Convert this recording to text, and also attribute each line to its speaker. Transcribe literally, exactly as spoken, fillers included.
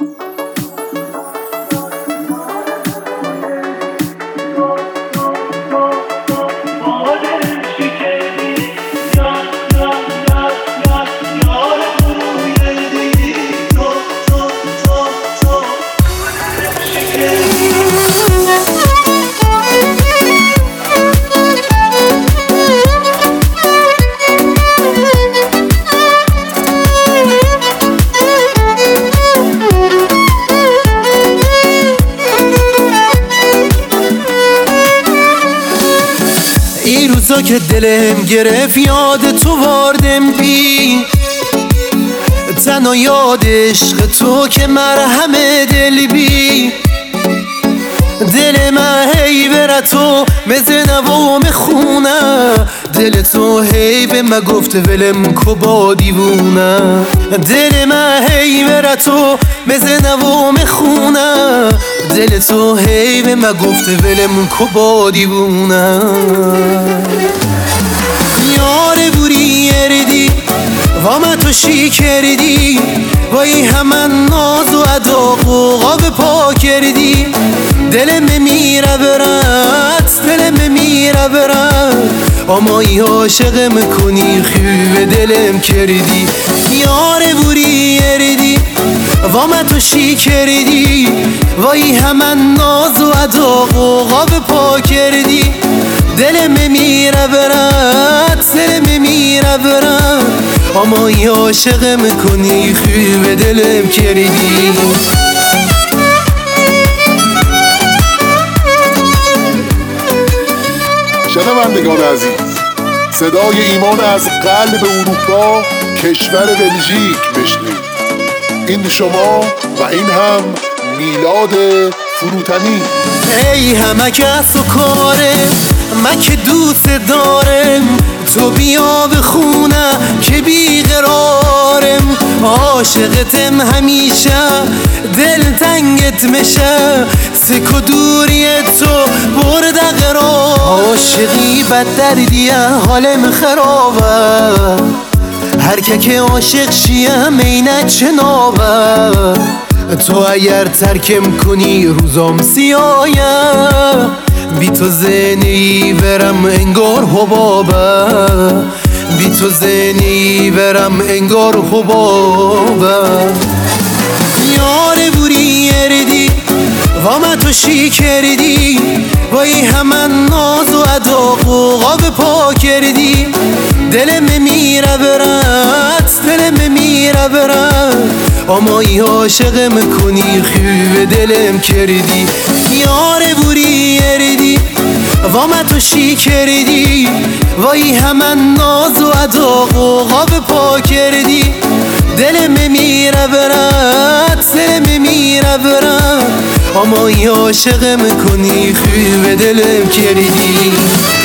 Speaker 1: این روزا که دلم گرفت یاد تو واردم بی تنها یاد عشق تو که مرهم دل بی دل من هی بره تو مزنه و مخونه دل تو هی به من گفت ولم کو با دیوونه دل من هی بره تو مزنه و مخونه دل تو هی به من گفت ولم کو با دیوونه یاره بوری اردی و من تو شی کردی وای همه ناز و ادا قوقا به پا کردی دلم میره برات دلم میره برات اما ای عاشق میکنی خوب دلم کردی یاره بوری اردی و من تو شی کردی وای همه ناز و ادا قوقا به پا کردی دلم میره برات دلم میره برات اما ای عاشق میکنی خوب دلم کردی
Speaker 2: شنوندگان عزیز، صدای ایمان از قلب اروپا کشور بلژیک بشنوید. این شما و این هم میلاد فروتنی.
Speaker 1: ای همه کس و کاره من که دوست دارم تو بیا به خونه که بیقرارم عاشقتم همیشه دل تنگت میشه سکو دوری تو برد قرار عاشقی بد دردیه حالم خرابه هر که که عاشق شیه مینه چنابه تو اگر ترکم کنی روزام سیایه بی تو زنی برم انگار حبابه بی تو زنی برم انگار حبابه یاره بوری اردی و من تو شی کردی وای همه ناز و ادا قوقا به پا کردی دلم میره برات دلم میره برات اما ای عاشق میکنی خوب دلم کردی یاره بوری اردی و من تو شی کردی وای همه ناز و ادا قوقا به پا کردی دلم میره برات دلم میره برات اما ای عاشق میکنی خوب دلم کردی